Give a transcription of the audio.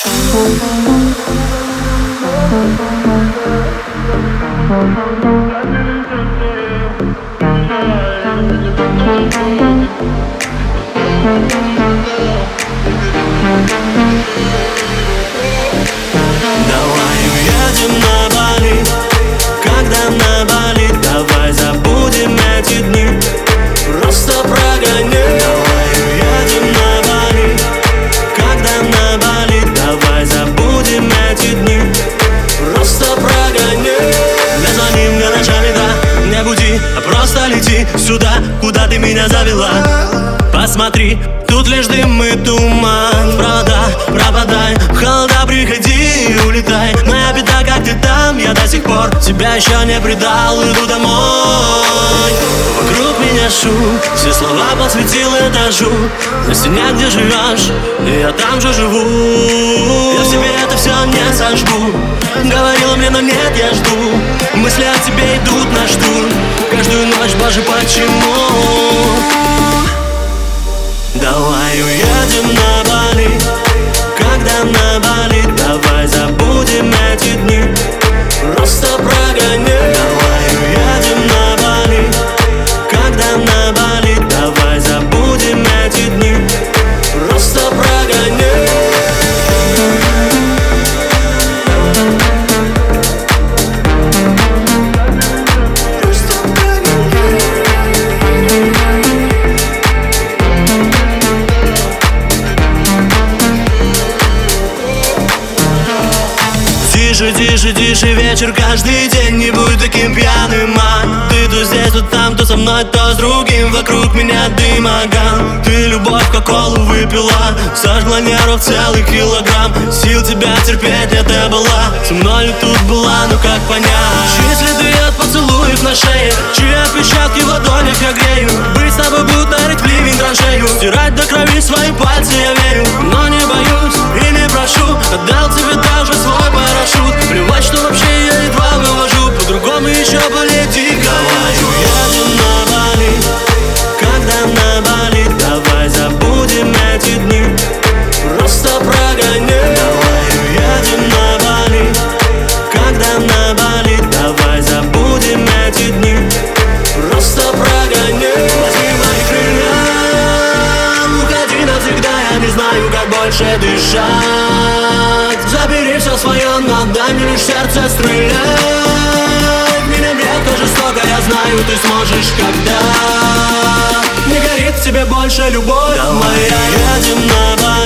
Давай уедем на Бали, когда на Бали. Давай забудем эти дни, просто прогони. Давай уедем на Бали, когда на Бали. Давай забудем эти дни, просто прогони. Не звони мне ночами, да, не буди, а просто лети сюда, куда ты меня завела. Посмотри, тут лишь дым и туман. Провода, пропадай, в холода приходи и улетай. Моя беда, как ты там, я до сих пор тебя еще не предал. Иду домой, вокруг меня шум, все слова посвятил этажу. На стене, где живешь, и я там же живу. Я в себе это все не сожгу. Говорила мне, но нет, я жду. Мысли о тебе идут на штурм. Каждую ночь, боже, почему? Давай уедем на Бали, когда на Бали. Давай забудем эти дни, просто прогони. Давай уедем на Бали, когда на Бали. Давай забудем эти дни, просто прогони. Тише, тише, тише вечер каждый день. Не будь таким пьяным, а ты то здесь, то там, то со мной, то с другим. Вокруг меня дым, огонь. Ты любовь, как колу выпила, сожгла нервов целый килограмм. Сил тебя терпеть нет, ты была со мной тут была, ну как понять? Чьи следы от поцелуев на шее, чьи отпечатки в ладонях я грею. Быть с тобой будто рыть в ливень траншею. Стирать до крови свои пальцы я верю, но не боюсь и не прошу. Отдал тебе даже свой парашют. Плевать, что вообще я едва вывожу, по-другому еще полети. Давай уедем на Бали, когда на Бали. Давай забудем эти дни, просто прогони. Давай уедем на Бали, когда на Бали. Давай забудем эти дни, просто прогони. Возьми мои крылья, уходи навсегда. Я не знаю, как больше дышать. Забери все свое, но дай мне лишь сердце стрелять. Меня бьет то жестоко, я знаю, ты сможешь, когда не горит в тебе больше любовь. Давай уедем на Бали.